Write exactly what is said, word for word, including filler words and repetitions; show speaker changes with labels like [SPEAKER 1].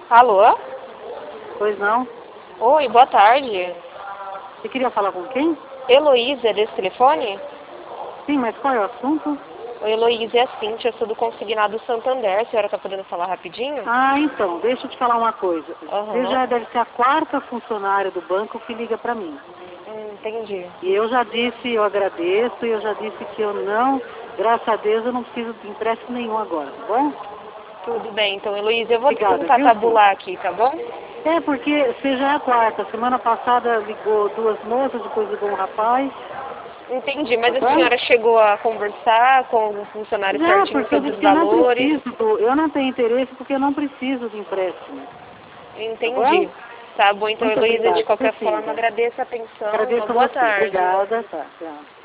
[SPEAKER 1] Alô?
[SPEAKER 2] Pois não.
[SPEAKER 1] Oi, boa tarde.
[SPEAKER 2] Você queria falar com quem?
[SPEAKER 1] Heloísa, é desse telefone?
[SPEAKER 2] Sim, mas qual é o assunto?
[SPEAKER 1] Oi, Heloísa, é a Cíntia, eu sou do Consignado Santander. A senhora está podendo falar rapidinho?
[SPEAKER 2] Ah, então, deixa eu te falar uma coisa.
[SPEAKER 1] Uhum.
[SPEAKER 2] Você já deve ser a quarta funcionária do banco que liga pra mim.
[SPEAKER 1] Hum, entendi.
[SPEAKER 2] E eu já disse, eu agradeço, e eu já disse que eu não, graças a Deus, eu não preciso de empréstimo nenhum agora, tá bom?
[SPEAKER 1] Tudo bem, então, Heloísa, eu vou
[SPEAKER 2] Obrigada,
[SPEAKER 1] tentar
[SPEAKER 2] viu,
[SPEAKER 1] tabular aqui, tá bom?
[SPEAKER 2] É, porque você já é a quarta. Semana passada ligou duas moças, depois ligou um rapaz.
[SPEAKER 1] Entendi, mas
[SPEAKER 2] Tá
[SPEAKER 1] a
[SPEAKER 2] bom?
[SPEAKER 1] senhora chegou a conversar com o funcionário
[SPEAKER 2] Já,
[SPEAKER 1] certinho
[SPEAKER 2] porque eu
[SPEAKER 1] sobre
[SPEAKER 2] disse
[SPEAKER 1] os
[SPEAKER 2] que eu não
[SPEAKER 1] valores?
[SPEAKER 2] preciso, do, eu não tenho interesse porque eu não preciso de empréstimo. Tá bom?
[SPEAKER 1] Entendi. Tá bom, então,
[SPEAKER 2] Muito
[SPEAKER 1] Heloísa, de
[SPEAKER 2] obrigada.
[SPEAKER 1] qualquer
[SPEAKER 2] Você
[SPEAKER 1] forma,
[SPEAKER 2] sim,
[SPEAKER 1] agradeço a atenção. Uma
[SPEAKER 2] agradeço a
[SPEAKER 1] boa
[SPEAKER 2] você.
[SPEAKER 1] tarde.
[SPEAKER 2] Obrigada. Tá, tchau.